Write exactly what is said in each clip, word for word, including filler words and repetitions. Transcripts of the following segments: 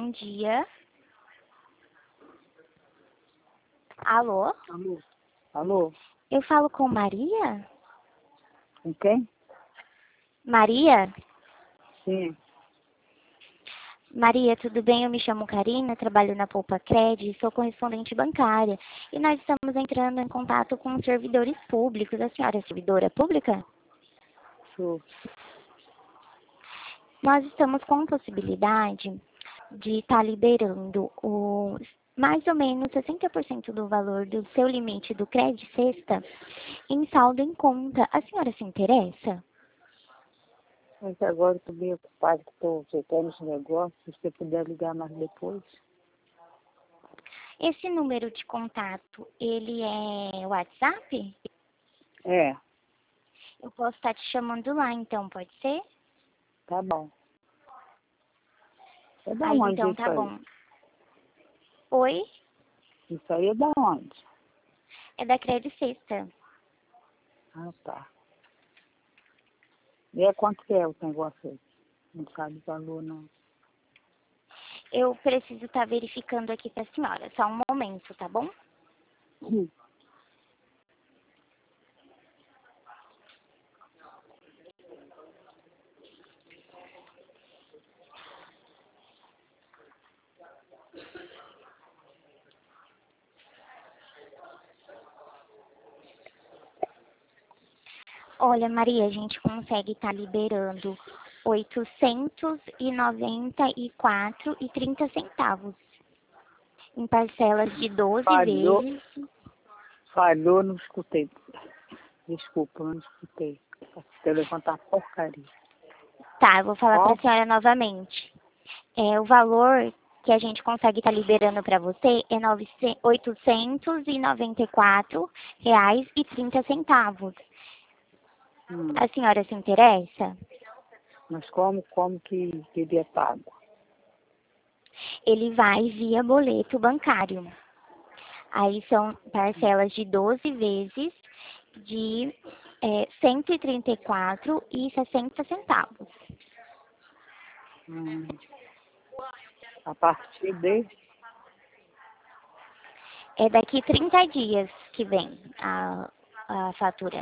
bom dia. Alô? Alô? Alô? Eu falo com Maria? Com quem? Maria? Sim. Maria, tudo bem? Eu me chamo Karina, trabalho na Poupa Cred, sou correspondente bancária. E nós estamos entrando em contato com servidores públicos. A senhora é servidora pública? Sou. Nós estamos com possibilidade de estar liberando o, mais ou menos sessenta por cento do valor do seu limite do Cred Sexta em saldo em conta. A senhora se interessa? Mas agora eu estou bem ocupado, que estou ajeitando os negócios. Se você puder ligar mais depois. Esse número de contato, ele é WhatsApp? É, Eu posso estar te chamando lá, então, pode ser? tá bom. É da Aí, onde então, isso tá aí? bom. Oi? Isso aí é da onde? É da Cred Sexta. Ah, tá. E é quanto que é o negócio aí? Não sabe o valor, não. Eu preciso estar verificando aqui para a senhora. Só um momento, tá bom? Hum. Olha, Maria, a gente consegue estar liberando oitocentos e noventa e quatro e trinta centavos em parcelas de doze Falhou, vezes. falhou, não escutei. Desculpa, eu não escutei. O telefone tá porcaria. Tá, eu vou falar para a Qual? senhora novamente. É, o valor que a gente consegue estar liberando para você é oitocentos e noventa e quatro reais e trinta centavos. Hum. A senhora se interessa? Mas como, como que seria pago? Ele vai via boleto bancário. Aí são parcelas de doze vezes de é, cento e trinta e quatro e sessenta centavos. Hum. A partir de... É daqui trinta dias que vem a, a fatura.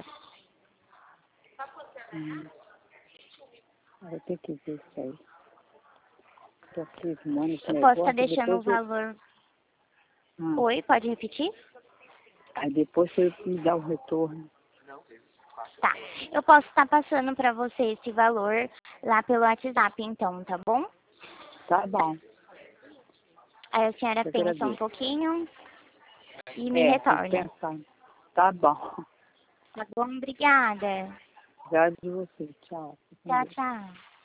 Hum. Eu tenho que ver isso aí. Estou aqui arrumando esse Eu posso estar negócio, deixando o depois eu... valor. Ah. Oi, pode repetir? Aí depois você me dá o retorno. Tá. Eu posso estar passando para você esse valor lá pelo WhatsApp, então, tá bom? Tá bom. Aí a senhora Eu pensa um agradeço. pouquinho e me É, tem que retorna. pensar. Tá bom. Tá bom? Obrigada. Obrigado de você. Tchau. Fique com Tchau, Deus. tchau.